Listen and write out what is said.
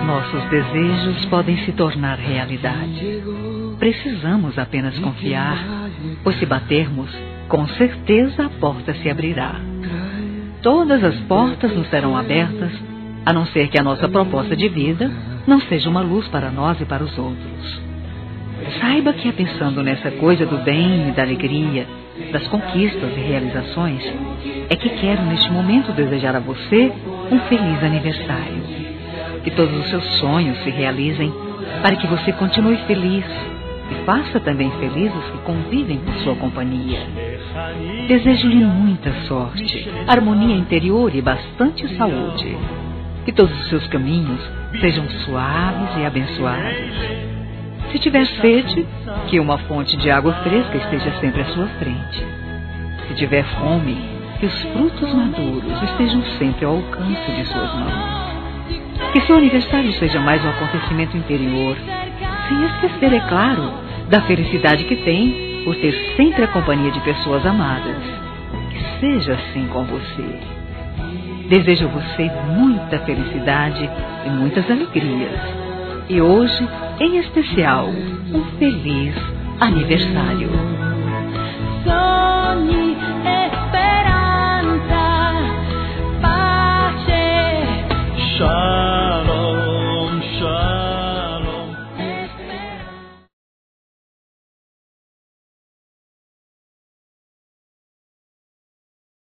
nossos desejos podem se tornar realidade. Precisamos apenas confiar, pois se batermos, com certeza a porta se abrirá. Todas as portas nos serão abertas, a não ser que a nossa proposta de vida não seja uma luz para nós e para os outros. Saiba que é pensando nessa coisa do bem e da alegria, das conquistas e realizações, é que quero neste momento desejar a você um feliz aniversário. Que todos os seus sonhos se realizem para que você continue feliz e faça também felizes os que convivem por sua companhia. Desejo-lhe muita sorte, harmonia interior e bastante saúde. Que todos os seus caminhos sejam suaves e abençoados. Se tiver sede, que uma fonte de água fresca esteja sempre à sua frente. Se tiver fome, que os frutos maduros estejam sempre ao alcance de suas mãos. Que seu aniversário seja mais um acontecimento interior, sem esquecer, é claro, da felicidade que tem por ter sempre a companhia de pessoas amadas. Que seja assim com você. Desejo a você muita felicidade e muitas alegrias. E hoje, em especial, um feliz aniversário.